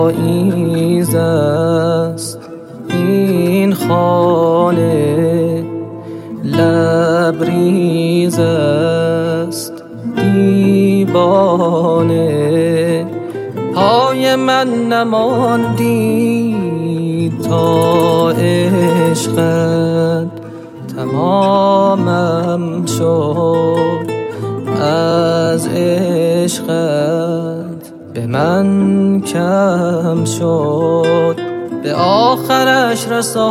پاییز است این خانه، لبریز است دیوانه. پای من نماندی تا عشقت تمامم شد، از عشقت به من کم شد. به آخرش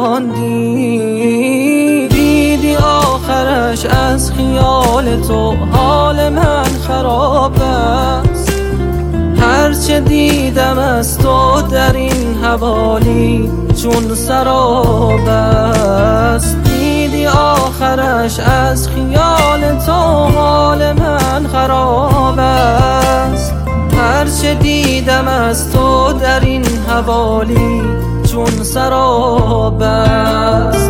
رساندی، دیدی آخرش از خیال تو حال من خراب است. هرچه دیدم از تو در این حوالی چون سراب است. دیدی آخرش از خیال تو حال من خراب است. هرچه دیدم از تو در این حوالی چون سراب است.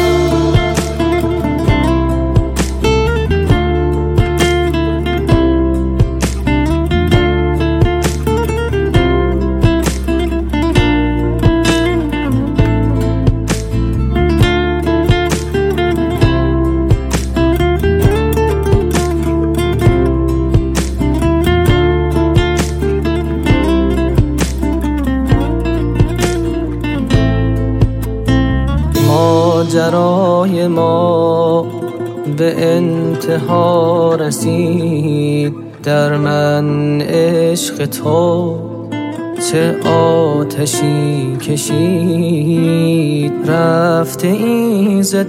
ماجرای ما به انتها رسید، در من عشق تو چه آتشی کشید. رفته این ز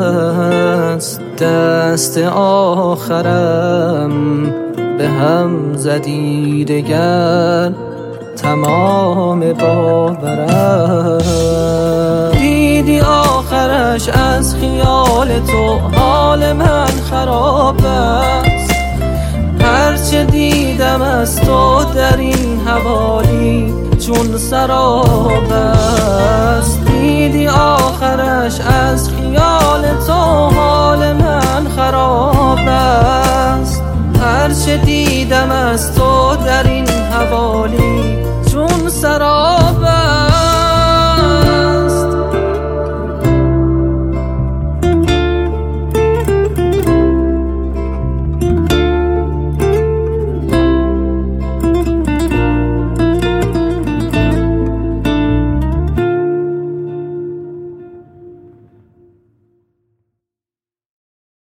دست آخرم به هم زدی دگر تمام باورم. دیدی آخرش از خیال تو حال من خراب است. هرچه دیدم از تو در این حوالی چون سراب است. دیدی آخرش از خیال تو حال من خراب است. هرچه دیدم از تو در این حوالی چون سراب